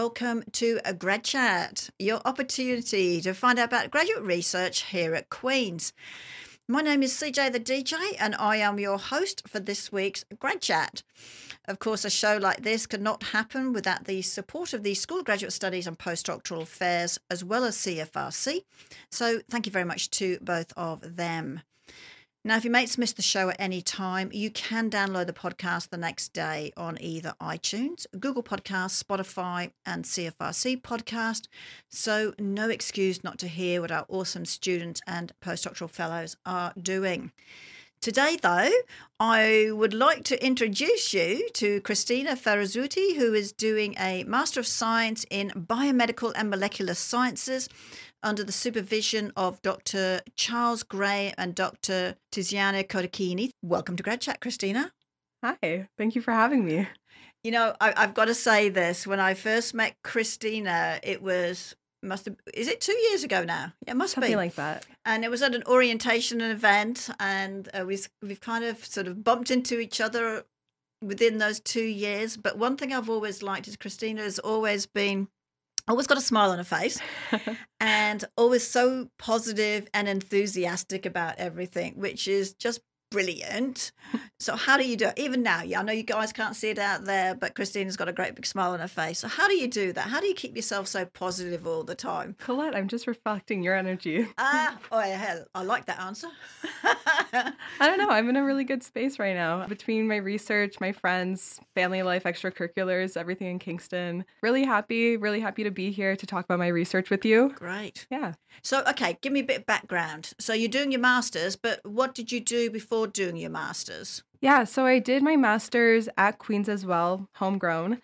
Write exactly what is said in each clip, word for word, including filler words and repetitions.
welcome to a Grad Chat, your opportunity to find out about graduate research here at Queen's. My name is C J the D J and I am your host for this week's Grad Chat. Of course, a show like this could not happen without the support of the School of Graduate Studies and Postdoctoral Affairs as well as C F R C. So thank you very much to both of them. Now, if your mates missed the show at any time, you can download the podcast the next day on either iTunes, Google Podcasts, Spotify, and C F R C Podcast. So no excuse not to hear what our awesome students and postdoctoral fellows are doing. Today, though, I would like to introduce you to Christina Ferrazzuti, who is doing a Master of Science in Biomedical and Molecular Sciences under the supervision of Doctor Charles Gray and Doctor Tiziana Codicchini. Welcome to Grad Chat, Christina. Hi, thank you for having me. You know, I, I've got to say this. When I first met Christina, it was, must have, is it two years ago now? It must Something be. like that. And it was at an orientation event, and uh, we, we've kind of sort of bumped into each other within those two years. But one thing I've always liked is Christina has always been always got a smile on her face and always so positive and enthusiastic about everything, which is just brilliant. So how do you do it? Even now, yeah, I know you guys can't see it out there, but Christina's got a great big smile on her face. So how do you do that? How do you keep yourself so positive all the time? Colette, I'm just reflecting your energy. Ah, oh, hell, I like that answer. I don't know. I'm in a really good space right now. Between my research, my friends, family life, extracurriculars, everything in Kingston. Really happy, really happy to be here to talk about my research with you. Great. Yeah. So, okay, give me a bit of background. So you're doing your master's, but what did you do before doing your master's? Yeah, so I did my master's at Queen's as well, homegrown.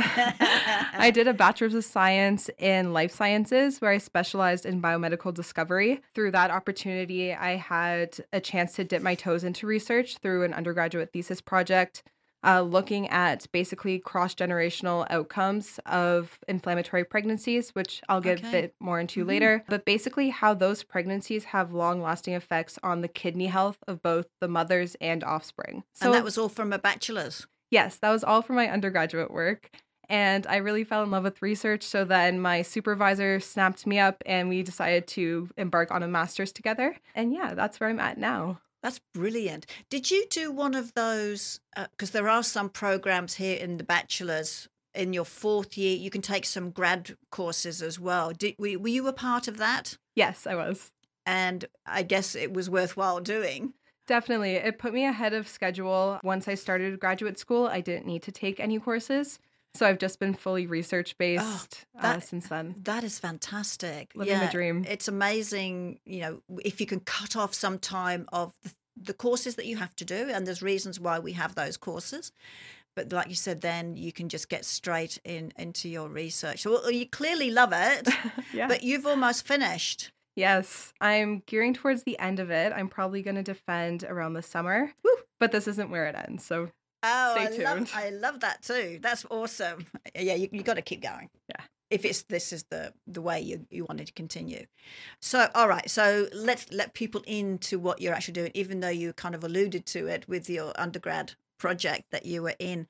I did a bachelor's of science in life sciences where I specialized in biomedical discovery. Through that opportunity, I had a chance to dip my toes into research through an undergraduate thesis project, uh, looking at basically cross-generational outcomes of inflammatory pregnancies, which I'll get Okay. a bit more into Mm-hmm. later, but basically how those pregnancies have long-lasting effects on the kidney health of both the mothers and offspring. So And that was all from a bachelor's? yes, that was all for my undergraduate work. And I really fell in love with research. So then my supervisor snapped me up and we decided to embark on a master's together. And yeah, that's where I'm at now. That's brilliant. Did you do one of those, because there are some programs here in the bachelor's, in your fourth year, you can take some grad courses as well. Did, were, were you a part of that? Yes, I was. And I guess it was worthwhile doing. Definitely. It put me ahead of schedule. Once I started graduate school, I didn't need to take any courses. So I've just been fully research-based Oh, uh, that- since then. That is fantastic. Living the dream. It's amazing, you know, if you can cut off some time of the, the courses that you have to do, and there's reasons why we have those courses. But like you said, then you can just get straight in into your research. So well, you clearly love it, Yeah. but you've almost finished. Yes, I'm gearing towards the end of it. I'm probably going to defend around the summer, Woo. but this isn't where it ends. So Oh, Stay I love, tuned. I love that too. That's awesome. Yeah, you you got to keep going. Yeah. If it's this is the the way you, you wanted to continue. So all right, so let's let people into what you're actually doing, even though you kind of alluded to it with your undergrad project that you were in.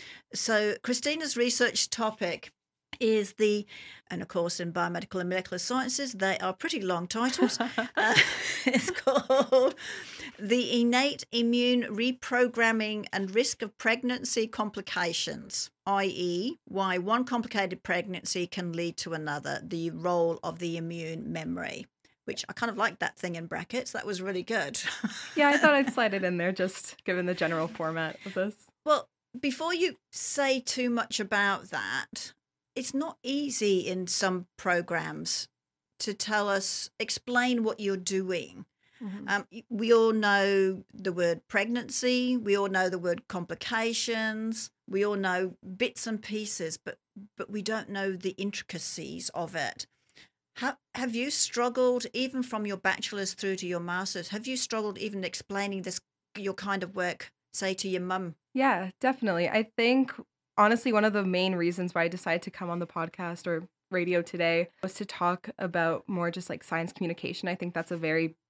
So Christina's research topic is the, and of course in biomedical and molecular sciences, they are pretty long titles. uh, it's called The Innate Immune Reprogramming and Risk of Pregnancy Complications, that is why one complicated pregnancy can lead to another, the role of the immune memory, which I kind of like that thing in brackets. That was really good. yeah, I thought I'd slide it in there just given the general format of this. Well, before you say too much about that, it's not easy in some programs to tell us, explain what you're doing. Mhm. Um, we all know the word pregnancy. We all know the word complications. We all know bits and pieces, but but we don't know the intricacies of it. How, have you struggled, even from your bachelor's through to your master's, have you struggled even explaining this, your kind of work, say, to your mum? Yeah, definitely. I think, honestly, one of the main reasons why I decided to come on the podcast or radio today was to talk about more just like science communication. I think that's a very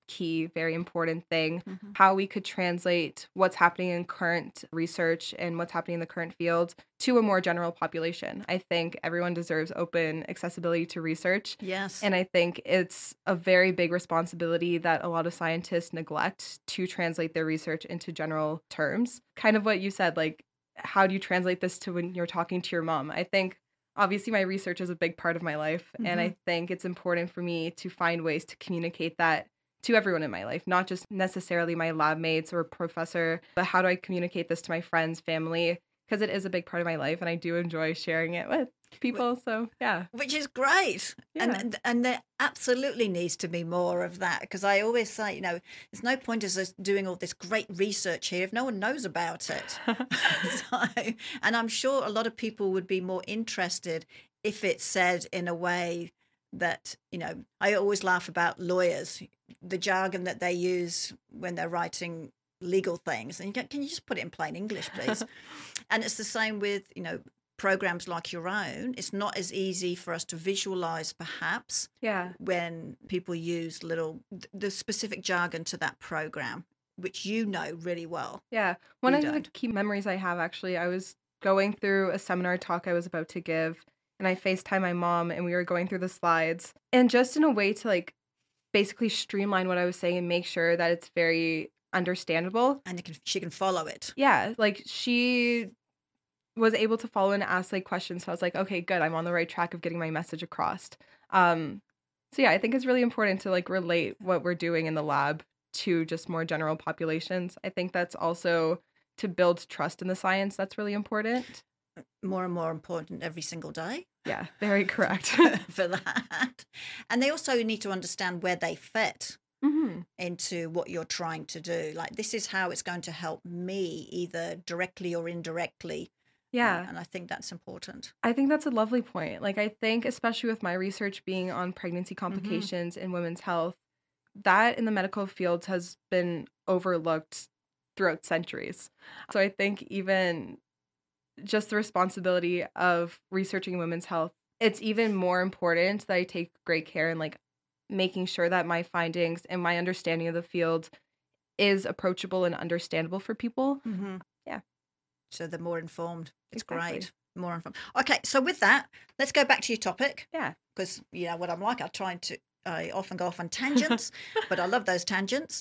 key, very important thing. Mm-hmm. How we could translate what's happening in current research and what's happening in the current field to a more general population. I think everyone deserves open accessibility to research. Yes. And I think it's a very big responsibility that a lot of scientists neglect to translate their research into general terms. Kind of what you said, like, how do you translate this to when you're talking to your mom? I think obviously my research is a big part of my life. Mm-hmm. And I think it's important for me to find ways to communicate that to everyone in my life, not just necessarily my lab mates or professor, but how do I communicate this to my friends, family, because it is a big part of my life and I do enjoy sharing it with people. So yeah. Which is great. Yeah. And and there absolutely needs to be more of that, because I always say, you know, there's no point as us doing all this great research here if no one knows about it. So, and I'm sure a lot of people would be more interested if it's said in a way that, you know, I always laugh about lawyers, the jargon that they use when they're writing legal things. And you go, can you just put it in plain English, please? And it's the same with, you know, programs like your own. It's not as easy for us to visualize, perhaps, yeah, when people use little the specific jargon to that program, which you know really well. Yeah. One We of the don't. key memories I have, actually, I was going through a seminar talk I was about to give, and I FaceTime my mom, and we were going through the slides, and just in a way to like basically streamline what I was saying and make sure that it's very understandable. And you can, she can follow it. Yeah, like she was able to follow and ask like questions. So I was like, okay, good. I'm on the right track of getting my message across. Um, so yeah, I think it's really important to like relate what we're doing in the lab to just more general populations. I think that's also to build trust in the science. That's really important. More and more important every single day. Yeah, very correct. For that. And they also need to understand where they fit Mm-hmm. into what you're trying to do. Like, this is how it's going to help me, either directly or indirectly. Yeah. And, and I think that's important. I think that's a lovely point. Like, I think, especially with my research being on pregnancy complications mm-hmm. in women's health, that in the medical fields has been overlooked throughout centuries. So I think even just the responsibility of researching women's health, it's even more important that I take great care in like making sure that my findings and my understanding of the field is approachable and understandable for people. Mm-hmm. Yeah. So they're more informed. It's Exactly. great. More informed. Okay, so with that, let's go back to your topic. Yeah. Because, you know, what I'm like, I try to, I often go off on tangents, but I love those tangents.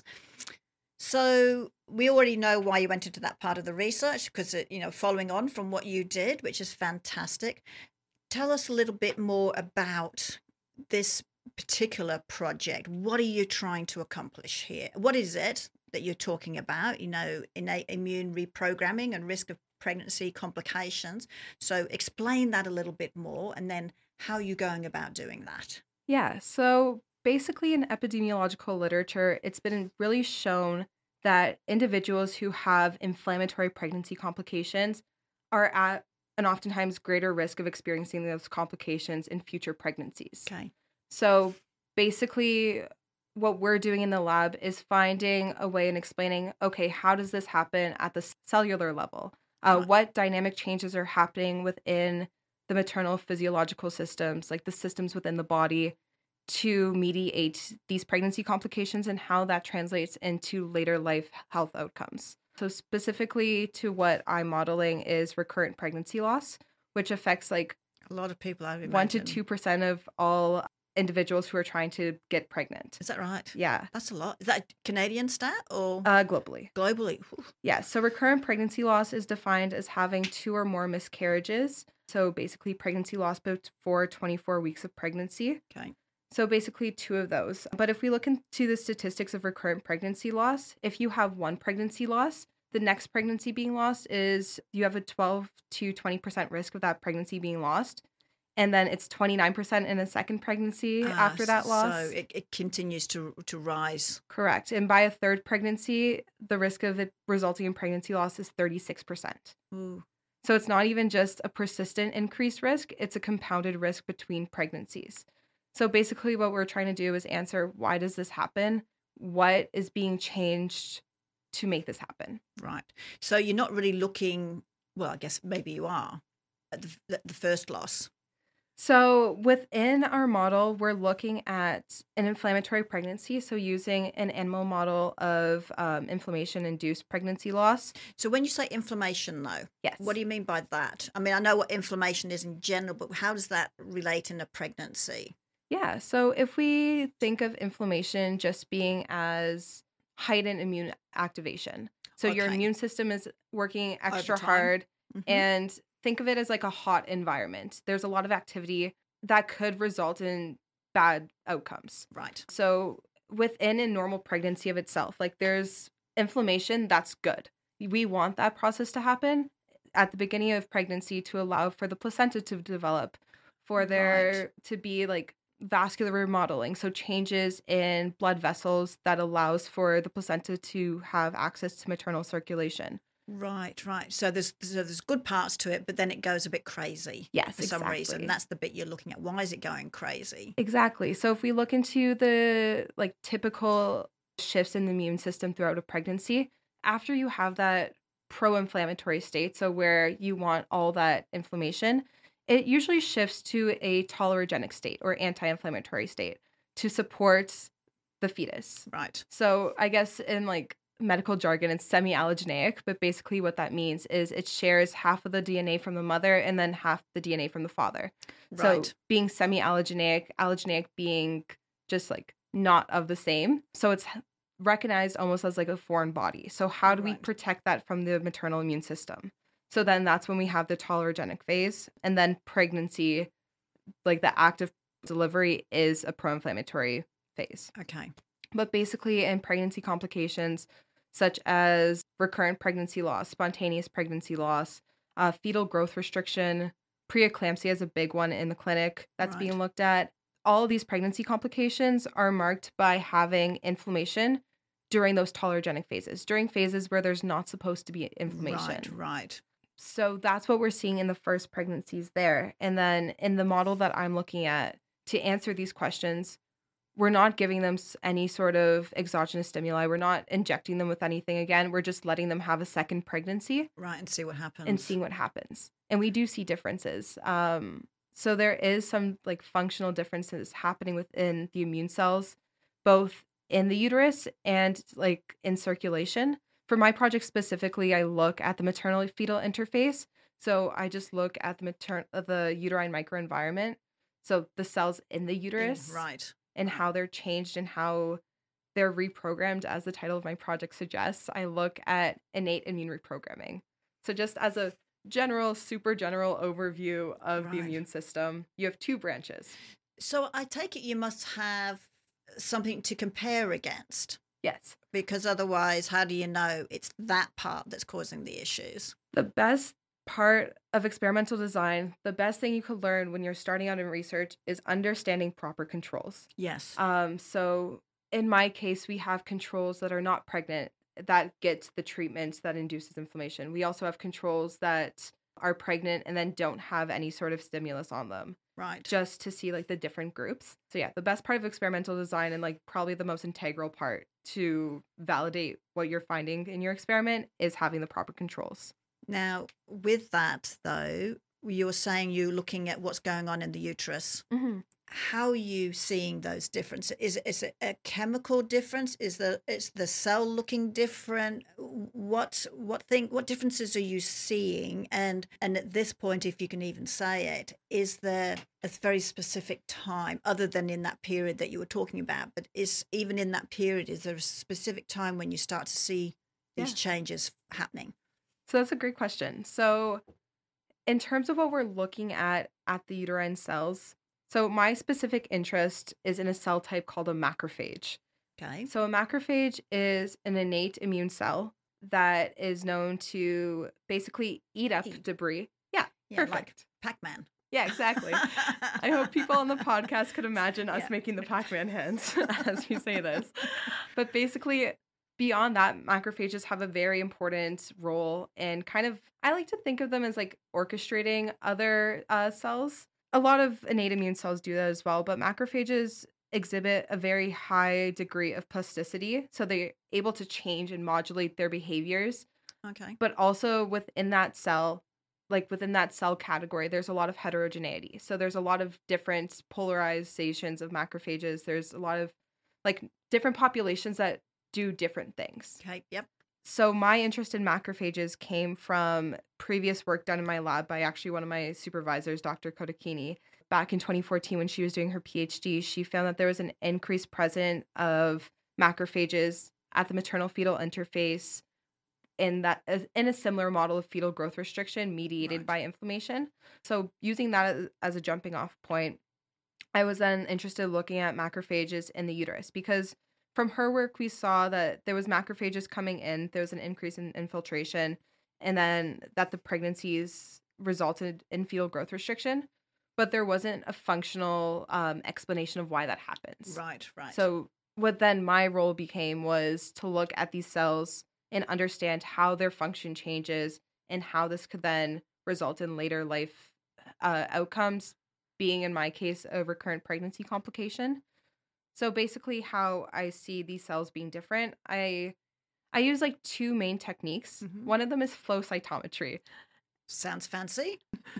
So we already know why you went into that part of the research, because, it, you know, following on from what you did, which is fantastic. Tell us a little bit more about this particular project. What are you trying to accomplish here? What is it that you're talking about? You know, innate immune reprogramming and risk of pregnancy complications. So explain that a little bit more, and then how you're going about doing that. Yeah. So basically, in epidemiological literature, it's been really shown that individuals who have inflammatory pregnancy complications are at an oftentimes greater risk of experiencing those complications in future pregnancies. Okay. So basically, what we're doing in the lab is finding a way and explaining, okay, how does this happen at the cellular level? Uh, Right. What dynamic changes are happening within the maternal physiological systems, like the systems within the body, to mediate these pregnancy complications and how that translates into later life health outcomes. So specifically to what I'm modeling is recurrent pregnancy loss, which affects like A lot of people, I would one to imagine. two percent of all individuals who are trying to get pregnant. Is that right? Yeah, That's a lot. Is that a Canadian stat or uh, globally. globally? Whew. Yeah, so recurrent pregnancy loss is defined as having two or more miscarriages. So basically pregnancy loss before twenty-four weeks of pregnancy. Okay. So basically two of those. But if we look into the statistics of recurrent pregnancy loss, if you have one pregnancy loss, the next pregnancy being lost is you have a twelve to twenty percent risk of that pregnancy being lost. And then it's twenty-nine percent in a second pregnancy Ah, after that loss. So it, it continues to to rise. Correct. And by a third pregnancy, the risk of it resulting in pregnancy loss is thirty-six percent. Ooh. So it's not even just a persistent increased risk, it's a compounded risk between pregnancies. So basically what we're trying to do is answer, why does this happen? What is being changed to make this happen? Right. So you're not really looking, well, I guess maybe you are, at the, the first loss. So within our model, we're looking at an inflammatory pregnancy. So using an animal model of um, inflammation-induced pregnancy loss. So when you say inflammation, though, what Yes. do you mean by that? I mean, I know what inflammation is in general, but how does that relate in a pregnancy? Yeah. So if we think of inflammation just being as heightened immune activation, so your Okay. immune system is working Over extra time? hard, Hmm. and think of it as like a hot environment. There's a lot of activity that could result in bad outcomes. Right. So within a normal pregnancy of itself, like there's inflammation that's good. We want that process to happen at the beginning of pregnancy to allow for the placenta to develop, for Right. there to be like vascular remodeling, so changes in blood vessels that allows for the placenta to have access to maternal circulation. Right, right. So there's so there's good parts to it, but then it goes a bit crazy Yes, for some reason. exactly. That's the bit you're looking at. Why is it going crazy? Exactly. So if we look into the like typical shifts in the immune system throughout a pregnancy, after you have that pro-inflammatory state, so where you want all that inflammation, it usually shifts to a tolerogenic state or anti-inflammatory state to support the fetus. Right, So I guess in like medical jargon, it's semi-allogeneic, but basically what that means is it shares half of the D N A from the mother and then half the D N A from the father. So right, being semi-allogeneic, allogeneic being just like not of the same. So it's h- recognized almost as like a foreign body. So how do we right. protect that from the maternal immune system? So then that's when we have the tolerogenic phase, and then pregnancy, like the active delivery is a pro-inflammatory phase. Okay, But basically, in pregnancy complications such as recurrent pregnancy loss, spontaneous pregnancy loss, uh, fetal growth restriction, preeclampsia is a big one in the clinic that's being right, looked at. All of these pregnancy complications are marked by having inflammation during those tolerogenic phases, during phases where there's not supposed to be right, inflammation. right. So that's what we're seeing in the first pregnancies there. And then in the model that I'm looking at to answer these questions, we're not giving them s any sort of exogenous stimuli, we're not injecting them with anything again, we're just letting them have a second pregnancy Right, and see what and happens. seeing what happens, and we do see differences, um, so there is some, like, functional differences happening within the immune cells, both in the uterus and, like, in circulation. For my project specifically, I look at the maternal-fetal interface, so I just look at the matern uh, the uterine microenvironment, so the cells in the In uterus right, and right. how they're changed and how they're reprogrammed, as the title of my project suggests. I look at innate immune reprogramming. So, just as a general, super general overview of the Right. immune system, you have two branches. So I take it you must have something to compare against, Yes. because otherwise, how do you know it's that part that's causing the issues? The best part of experimental design, the best thing you could learn when you're starting out in research is understanding proper controls. Yes. Um, so in my case, we have controls that are not pregnant that get the treatment that induces inflammation. We also have controls that are pregnant and then don't have any sort of stimulus on them, Right. just to see like the different groups. So yeah, the best part of experimental design and like probably the most integral part to validate what you're finding in your experiment is having the proper controls. Now, with that though, you're saying you're looking at what's going on in the uterus. Mhm. How are you seeing those differences? Is is it a chemical difference? Is the is the cell looking different? What what thing what differences are you seeing? And and at this point, if you can even say it, is there a very specific time other than in that period that you were talking about? But is even in that period, is there a specific time when you start to see these Yeah. changes happening? So that's a great question. So in terms of what we're looking at at the uterine cells, so my specific interest is in a cell type called a macrophage. Okay. So a macrophage is an innate immune cell that is known to basically eat up Eat. debris. Yeah, Yeah, like perfect. Pac-Man. Yeah, exactly. I hope people on the podcast could imagine us Yeah. making the Pac-Man hands as we say this. But basically, beyond that, macrophages have a very important role in kind of, I like to think of them as like orchestrating other uh, cells. A lot of innate immune cells do that as well, but macrophages exhibit a very high degree of plasticity. So they're able to change and modulate their behaviors, Okay. but also within that cell, like within that cell category, there's a lot of heterogeneity. So there's a lot of different polarizations of macrophages. There's a lot of like different populations that do different things. Okay. Yep. So my interest in macrophages came from previous work done in my lab by actually one of my supervisors, Doctor Kodakini. Back in twenty fourteen, when she was doing her PhD, she found that there was an increased presence of macrophages at the maternal fetal interface in that in a similar model of fetal growth restriction mediated Right. by inflammation. So using that as, as a jumping off point, I was then interested in looking at macrophages in the uterus because from her work we saw that there was macrophages coming in, there was an increase in infiltration, and then that the pregnancies resulted in fetal growth restriction, but there wasn't a functional um, explanation of why that happens. Right. Right. So what then my role became was to look at these cells and understand how their function changes and how this could then result in later life uh, outcomes, being in my case a recurrent pregnancy complication. So basically how I see these cells being different, I I use like two main techniques. Mhm. One of them is flow cytometry. Sounds fancy.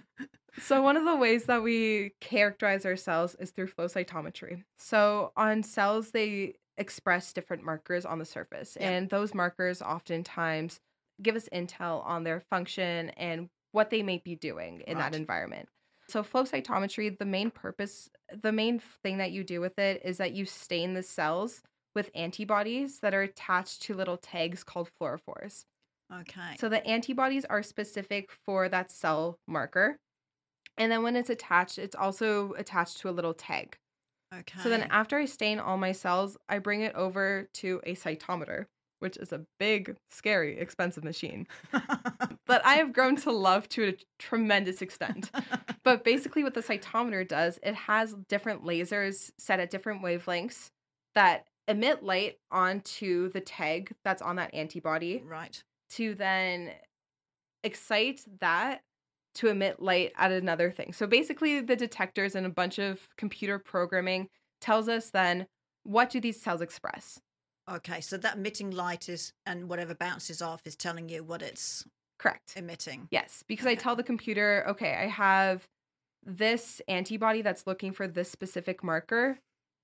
So one of the ways that we characterize our cells is through flow cytometry. So on cells, they express different markers on the surface, Yeah. and those markers oftentimes give us intel on their function and what they may be doing in that Right. environment. So flow cytometry, the main purpose, the main thing that you do with it is that you stain the cells with antibodies that are attached to little tags called fluorophores. Okay. So the antibodies are specific for that cell marker. And then when it's attached, it's also attached to a little tag. Okay. So then after I stain all my cells, I bring it over to a cytometer, which is a big, scary, expensive machine that I have grown to love to a tremendous extent. But basically what the cytometer does, it has different lasers set at different wavelengths that emit light onto the tag that's on that antibody Right. to then excite that to emit light at another thing. So basically the detectors and a bunch of computer programming tells us then what do these cells express. Okay. So that emitting light is, and whatever bounces off is telling you what it's Correct. emitting. Yes, because I Okay. tell the computer, okay, I have this antibody that's looking for this specific marker.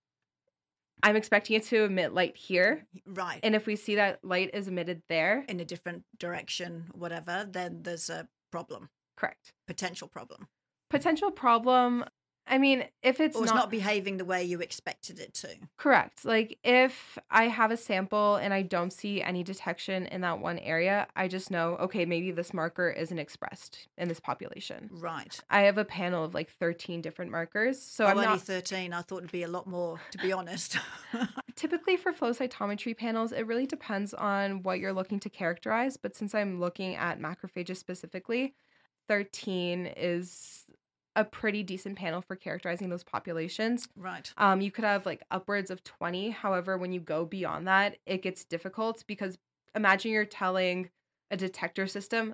I'm expecting it to emit light here. Right. And if we see that light is emitted there, In a different direction, whatever, then there's a problem, correct. potential problem. Potential problem, I mean, if it's Or it's not, not behaving the way you expected it to. correct. Like if I have a sample and I don't see any detection in that one area, I just know, okay, maybe this marker isn't expressed in this population. Right. I have a panel of like thirteen different markers. So Oh, I'm only not thirteen. I thought it'd be a lot more, to be honest. typically for flow cytometry panels, it really depends on what you're looking to characterize. But since I'm looking at macrophages specifically, thirteen is a pretty decent panel for characterizing those populations. Right. Um, you could have like upwards of twenty. However, when you go beyond that, it gets difficult because imagine you're telling a detector system,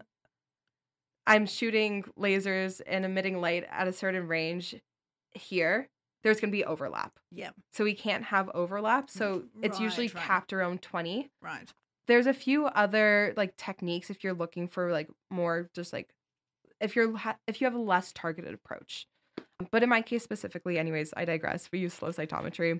I'm shooting lasers and emitting light at a certain range here. There's going to be overlap. Yeah. So we can't have overlap. So it's usually Right, right. capped around twenty. Right. There's a few other like techniques if you're looking for like more just like if you're ha- if you have a less targeted approach. But in my case specifically, anyways, I digress. We use flow cytometry.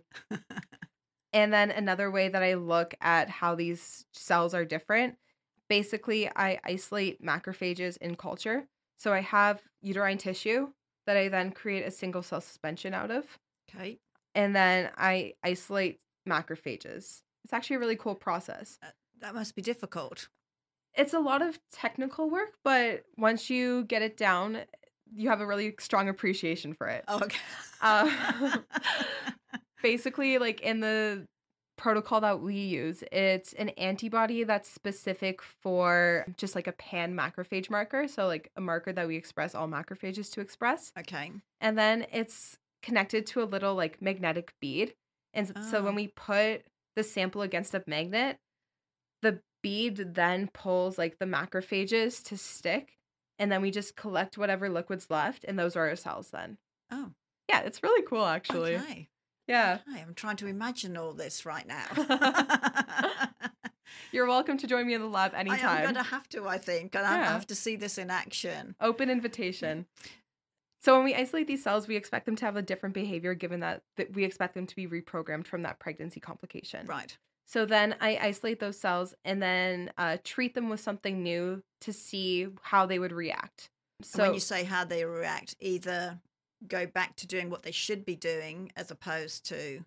And then another way that I look at how these cells are different, basically I isolate macrophages in culture. So I have uterine tissue that I then create a single cell suspension out of. Okay. And then I isolate macrophages. It's actually a really cool process. That must be difficult. It's a lot of technical work, but once you get it down, you have a really strong appreciation for it. Oh, okay. Uh, basically, like in the protocol that we use, it's an antibody that's specific for just like a pan macrophage marker. So like a marker that we express all macrophages to express. Okay. And then it's connected to a little like magnetic bead. And s- so Oh. when we put the sample against a magnet, the bead then pulls like the macrophages to stick. And then we just collect whatever liquid's left. And those are our cells then. Oh, Yeah, it's really cool actually. okay. Yeah. Okay, I'm trying to imagine all this right now. You're welcome to join me in the lab I am anytime. going to have to, I think, and I Yeah. have to see this in action. Open invitation. So when we isolate these cells, we expect them to have a different behavior given that, that we expect them to be reprogrammed from that pregnancy complication. Right. So then I isolate those cells and then uh, treat them with something new to see how they would react. So And when you say how they react, either go back to doing what they should be doing as opposed to...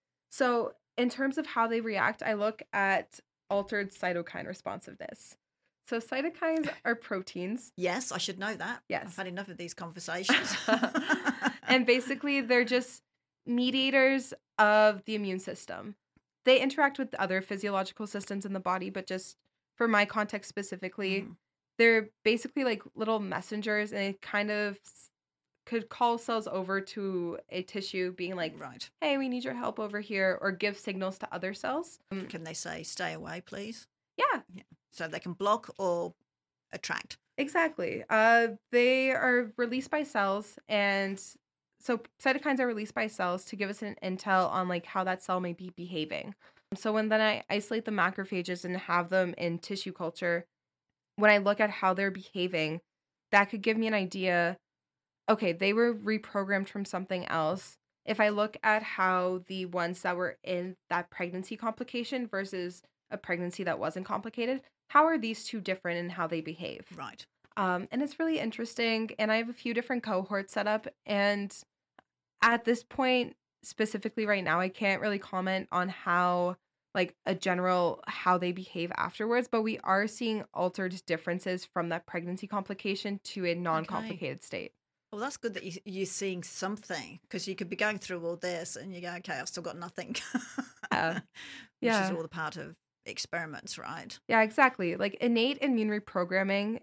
So in terms of how they react, I look at altered cytokine responsiveness. So cytokines are proteins. Yes, I should know that. Yes. I've had enough of these conversations. And basically, they're just mediators of the immune system. They interact with other physiological systems in the body, but just for my context specifically, Mhm. they're basically like little messengers, and they kind of s- could call cells over to a tissue being like, Right. hey, we need your help over here, or give signals to other cells. Um, Can they say, stay away, please? yeah, So they can block or attract. exactly. Uh, they are released by cells, and so cytokines are released by cells to give us an intel on like how that cell may be behaving. So when then I isolate the macrophages and have them in tissue culture, when I look at how they're behaving, that could give me an idea. Okay, they were reprogrammed from something else. If I look at how the ones that were in that pregnancy complication versus a pregnancy that wasn't complicated, how are these two different in how they behave? Right. Um, and it's really interesting. And I have a few different cohorts set up. And at this point, specifically right now, I can't really comment on how, like, a general how they behave afterwards, but we are seeing altered differences from that pregnancy complication to a non complicated state. Well, that's good that you, you're seeing something, because you could be going through all this and you go, okay, I've still got nothing. Yeah. Which Yeah. is all the part of experiments, right? Yeah, exactly. Like innate immune reprogramming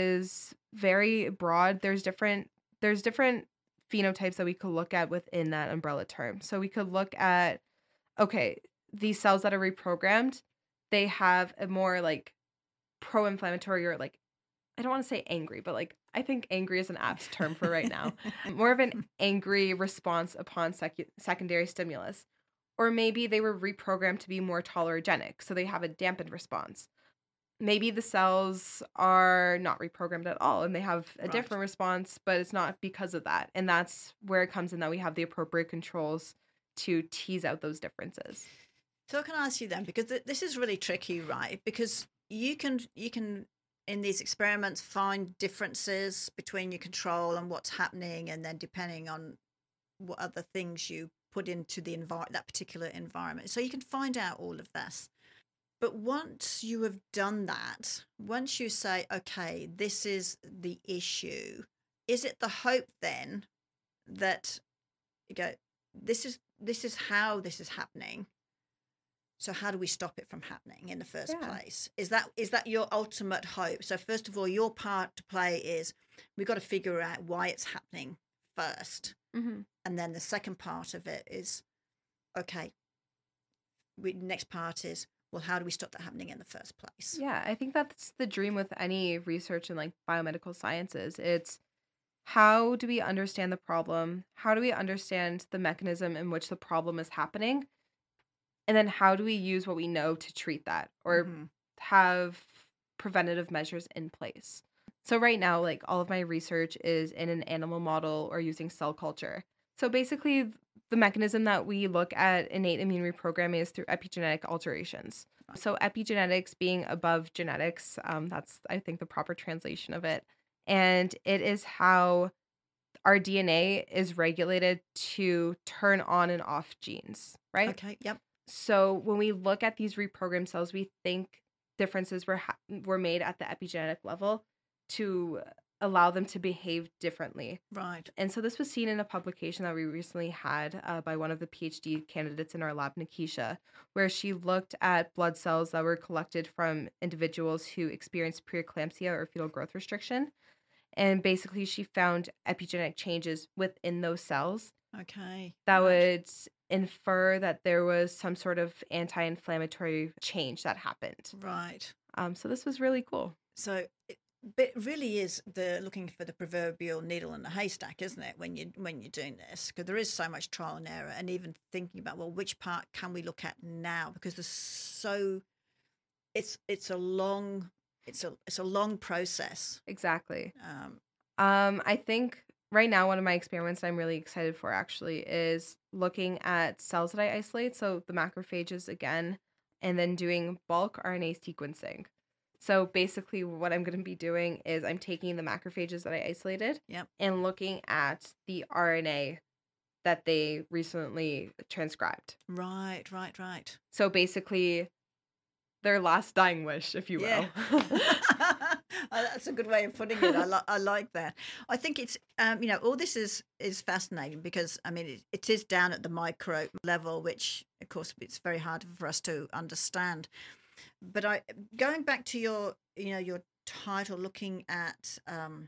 is very broad. There's different there's different phenotypes that we could look at within that umbrella term. So we could look at, okay, these cells that are reprogrammed, they have a more like pro-inflammatory, or like, I don't want to say angry, but like I think angry is an apt term for right now. More of an angry response upon sec- secondary stimulus. Or maybe they were reprogrammed to be more tolerogenic, so they have a dampened response. Maybe the cells are not reprogrammed at all and they have a Right. different response, but it's not because of that. And that's where it comes in that we have the appropriate controls to tease out those differences. So can I ask you then, because th- this is really tricky, right? Because you can you can in these experiments find differences between your control and what's happening, and then depending on what other things you put into the envir- that particular environment. So you can find out all of this. But once you have done that, once you say, okay, this is the issue, is it the hope then that you go, this is this is how this is happening? So how do we stop it from happening in the first Yeah. place? Is that is that your ultimate hope? So first of all, your part to play is we've got to figure out why it's happening first. Mm-hmm. And then the second part of it is, okay, we, next part is, well, how do we stop that happening in the first place? Yeah, I think that's the dream with any research in like biomedical sciences. It's how do we understand the problem? How do we understand the mechanism in which the problem is happening? And then how do we use what we know to treat that or Mhm. have preventative measures in place? So right now, like all of my research is in an animal model or using cell culture. So basically, th- the mechanism that we look at innate immune reprogramming is through epigenetic alterations. So epigenetics being above genetics, um, that's I think the proper translation of it, and it is how our D N A is regulated to turn on and off genes, right? Okay, yep. So when we look at these reprogrammed cells, we think differences were ha- were made at the epigenetic level to allow them to behave differently. Right. And so this was seen in a publication that we recently had uh, by one of the PhD candidates in our lab, Nikisha, where she looked at blood cells that were collected from individuals who experienced preeclampsia or fetal growth restriction. And basically, she found epigenetic changes within those cells Okay. that right. would infer that there was some sort of anti-inflammatory change that happened. Right. Um, so this was really cool. So it, but it really is the looking for the proverbial needle in the haystack, isn't it? When you when you're doing this, because there is so much trial and error, and even thinking about, well, which part can we look at now? Because there's so it's it's a long it's a it's a long process. Exactly. Um, Um, I think right now one of my experiments I'm really excited for actually is looking at cells that I isolate, so the macrophages again, and then doing bulk R N A sequencing. So basically what I'm going to be doing is I'm taking the macrophages that I isolated Yep. and looking at the R N A that they recently transcribed. Right, right, right. So basically their last dying wish, if you will. Yeah. Oh, that's a good way of putting it. I, li- I like that. I think it's, um, you know, all this is is fascinating because, I mean, it, it is down at the micro level, which, of course, it's very hard for us to understand. But I, going back to your, you know, your title, looking at um,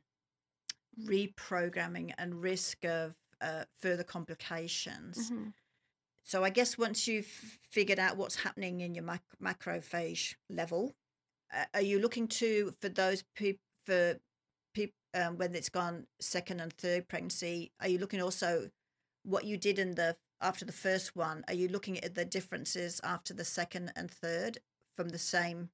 reprogramming and risk of uh, further complications. Mm-hmm. So I guess once you've figured out what's happening in your mac- macrophage level, uh, are you looking to for those people for people um, when it's gone second and third pregnancy? Are you looking also what you did in the after the first one? Are you looking at the differences after the second and third from the same,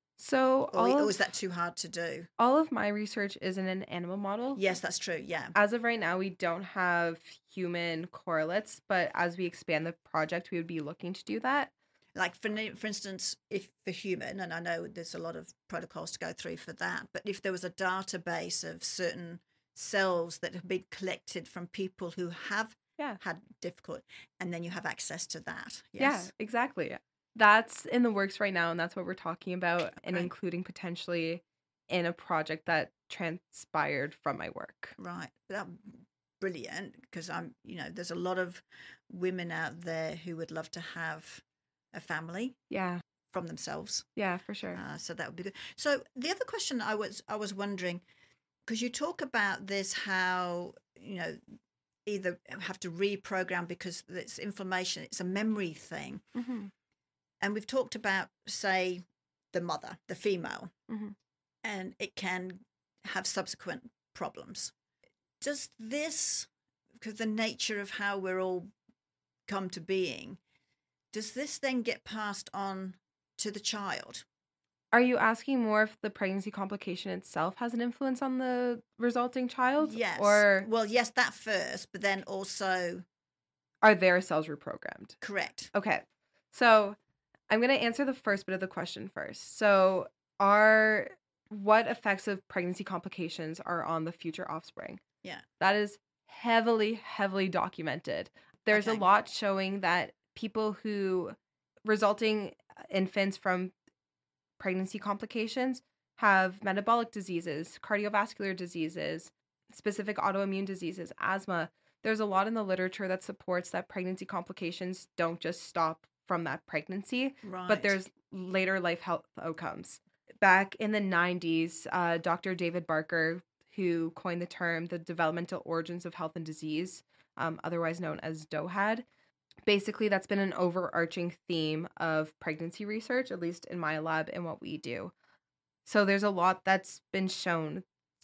So or, all or of is that too hard to do? all of my research is in an animal model. Yes, that's true. Yeah. As of right now, we don't have human correlates, but as we expand the project, we would be looking to do that. Like for n- for instance, if for human, and I know there's a lot of protocols to go through for that, but if there was a database of certain cells that have been collected from people who have Yeah. had difficult, and then you have access to that. Yeah, Yes. exactly. That's in the works right now, and that's what we're talking about and Right. including potentially in a project that transpired from my work. Right. That brilliant because I'm, you know, there's a lot of women out there who would love to have a family Yeah. from themselves. Yeah, for sure. Uh, so that would be good. So the other question I was I was wondering, because you talk about this, how you know either have to reprogram because it's inflammation, it's a memory thing, Mm-hmm. and we've talked about say the mother, the female, Mm-hmm. and it can have subsequent problems. Does this, because the nature of how we're all come to being, does this then get passed on to the child? Are you asking more if the pregnancy complication itself has an influence on the resulting child? Yes. Or Well, yes, that first, but then also are their cells reprogrammed? correct. Okay. So I'm going to answer the first bit of the question first. So, are what effects of pregnancy complications are on the future offspring? Yeah. That is heavily, heavily documented. There's Okay. a lot showing that people who resulting infants from pregnancy complications have metabolic diseases, cardiovascular diseases, specific autoimmune diseases, asthma. There's a lot in the literature that supports that pregnancy complications don't just stop from that pregnancy, Right. but there's later life health outcomes. Back in the nineties, uh, Doctor David Barker, who coined the term the developmental origins of health and disease, um, otherwise known as DOHAD, basically that's been an overarching theme of pregnancy research, at least in my lab and what we do. So there's a lot that's been shown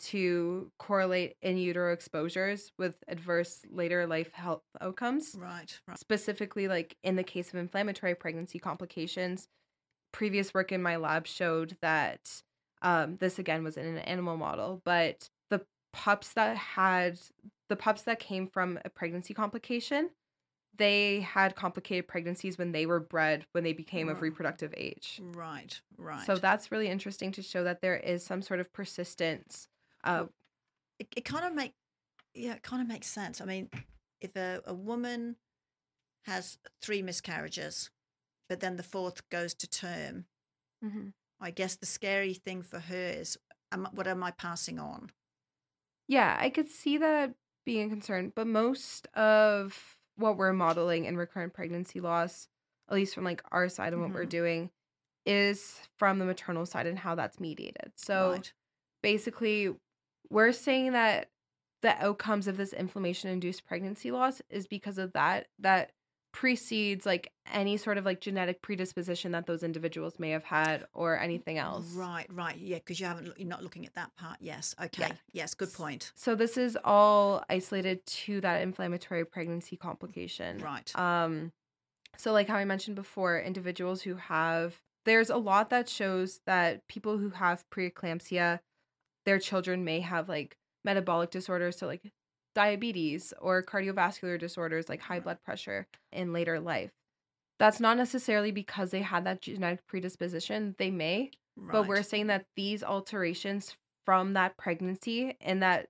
to correlate in utero exposures with adverse later life health outcomes. Right. Right. Specifically, like in the case of inflammatory pregnancy complications, previous work in my lab showed that um, this again was in an animal model, but the pups that had the pups that came from a pregnancy complication, they had complicated pregnancies when they were bred when they became of Right. reproductive age. Right. Right. So that's really interesting to show that there is some sort of persistence. Uh, Well, it, it kind of make yeah, it kind of makes sense. I mean, if a, a woman has three miscarriages, but then the fourth goes to term, mhm. I guess the scary thing for her is, am, what am I passing on? Yeah, I could see that being a concern, but most of what we're modeling in recurrent pregnancy loss, at least from like our side and what we're Mhm. doing, is from the maternal side and how that's mediated. So Right. basically, we're saying that the outcomes of this inflammation induced pregnancy loss is because of that, that precedes like any sort of like genetic predisposition that those individuals may have had or anything else. Right. Right. Yeah, because you haven't you're not looking at that part. Yes. Okay. Yeah. Yes. Good point. So this is all isolated to that inflammatory pregnancy complication. Right. Um, so like how I mentioned before, individuals who have there's a lot that shows that people who have preeclampsia, their children may have like metabolic disorders, so like diabetes or cardiovascular disorders like high blood pressure in later life. That's not necessarily because they had that genetic predisposition. They may, Right. but we're saying that these alterations from that pregnancy and that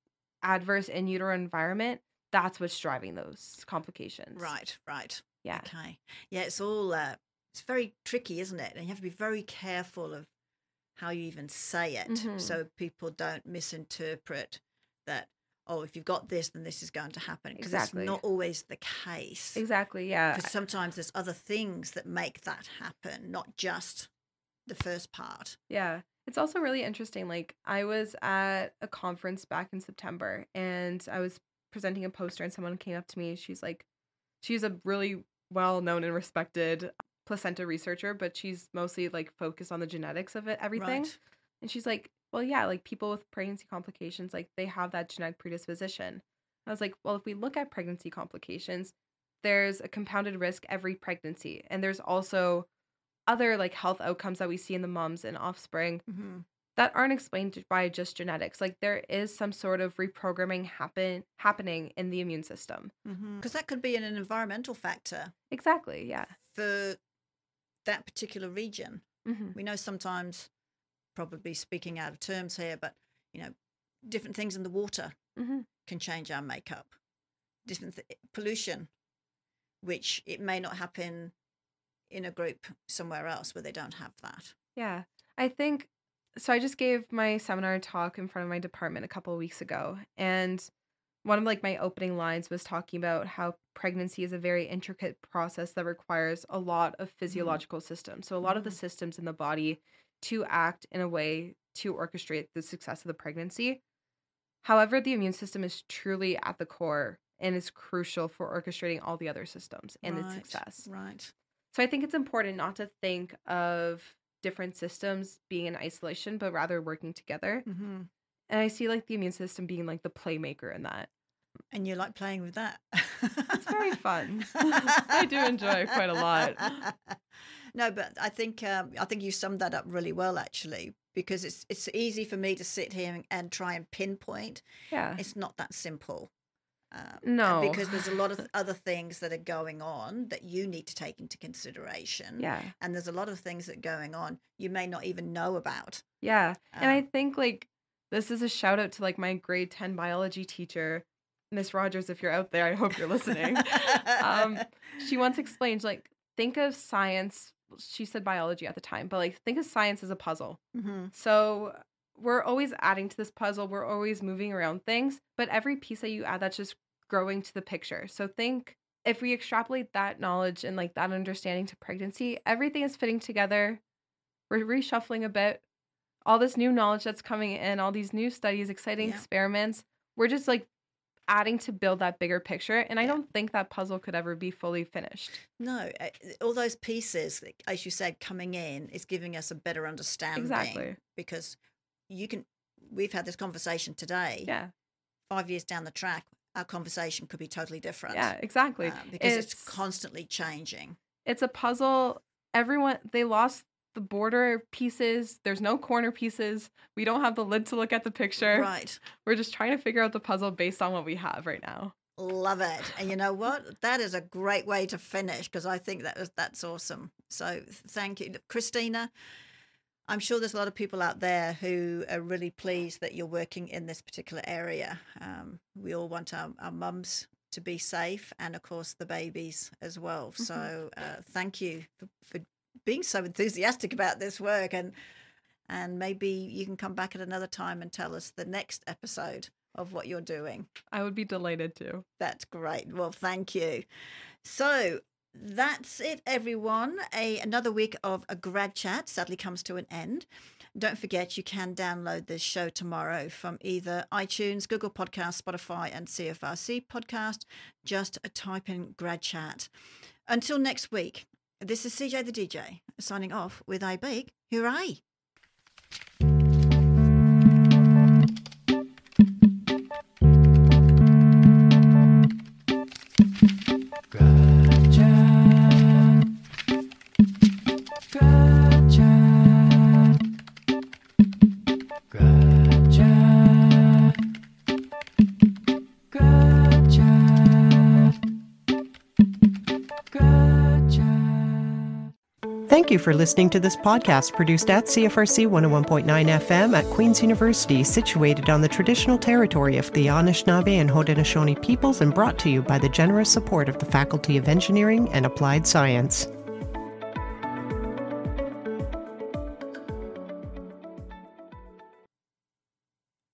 adverse in utero environment, that's what's driving those complications. Right, right. Yeah. Okay. Yeah, it's all, uh, it's very tricky, isn't it? And you have to be very careful of how you even say it Mhm. so people don't misinterpret that, oh, if you've got this, then this is going to happen. Because Exactly. it's not always the case. Exactly. Yeah. Because sometimes there's other things that make that happen, not just the first part. Yeah. It's also really interesting. Like, I was at a conference back in September and I was presenting a poster, and someone came up to me. She's like, she's a really well known and respected placenta researcher, but she's mostly like focused on the genetics of it, everything. Right. And she's like, well, yeah, like people with pregnancy complications, like they have that genetic predisposition. I was like, well, if we look at pregnancy complications, there's a compounded risk every pregnancy. And there's also other like health outcomes that we see in the moms and offspring Mm-hmm. that aren't explained by just genetics. Like there is some sort of reprogramming happen happening in the immune system. Because that could be an environmental factor Exactly. Yeah. for that particular region. hmm We know sometimes, probably speaking out of terms here, but, you know, different things in the water hmm can change our makeup. Different th- pollution, which it may not happen in a group somewhere else where they don't have that. Yeah. I think so. I just gave my seminar talk in front of my department a couple of weeks ago, and one of like my opening lines was talking about how pregnancy is a very intricate process that requires a lot of physiological systems. So a lot of the Mhm. systems in the body to act in a way to orchestrate the success of the pregnancy. However, the immune system is truly at the core and is crucial for orchestrating all the other systems and its Right, success. Right. So I think it's important not to think of different systems being in isolation, but rather working together. Mm-hmm. And I see like the immune system being like the playmaker in that. And you like playing with that? It's very fun. I do enjoy it quite a lot. No, but I think um, I think you summed that up really well, actually, because it's it's easy for me to sit here and, and try and pinpoint. Yeah. It's not that simple. Um, No. because there's a lot of other things that are going on that you need to take into consideration. Yeah. And there's a lot of things that are going on you may not even know about. Yeah. And I Um, think like this is a shout out to like my grade ten biology teacher, Miss Rogers, if you're out there, I hope you're listening. um, she once explained like, think of science. She said biology at the time, but like think of science as a puzzle. Mhm. So we're always adding to this puzzle. We're always moving around things, but every piece that you add, that's just growing to the picture. So think if we extrapolate that knowledge and like that understanding to pregnancy, everything is fitting together. We're reshuffling a bit. All this new knowledge that's coming in, all these new studies, exciting Yeah. experiments. We're just like adding to build that bigger picture. And I Yeah. don't think that puzzle could ever be fully finished. No, uh, all those pieces, like, as you said, coming in is giving us a better understanding. Exactly. Because you can, we've had this conversation today. Yeah. Five years down the track, our conversation could be totally different. Yeah, exactly. uh, because it's, It's- constantly changing. It's a puzzle. Everyone, they lost the border pieces. There's no corner pieces. We don't have the lid to look at the picture. Right. We're just trying to figure out the puzzle based on what we have right now. Love it. And you know what? That is a great way to finish, because I think that was that's awesome. So thank you, Christina. I'm sure there's a lot of people out there who are really pleased that you're working in this particular area. Um, we all want our, our mums to be safe, and of course the babies as well. Mm-hmm. So uh, thank you for, for being so enthusiastic about this work, and and maybe you can come back at another time and tell us the next episode of what you're doing. I would be delighted to. That's great. Well, thank you. So that's it, everyone. A another week of a grad chat sadly comes to an end. Don't forget, you can download this show tomorrow from either iTunes, Google Podcasts, Spotify, and C F R C Podcast. Just type in grad chat. Until next week, this is C J the D J signing off with a big hooray. Grad chat. Grad Thank you for listening to this podcast produced at C F R C one oh one point nine F M at Queen's University, situated on the traditional territory of the Anishinaabe and Haudenosaunee peoples and brought to you by the generous support of the Faculty of Engineering and Applied Science.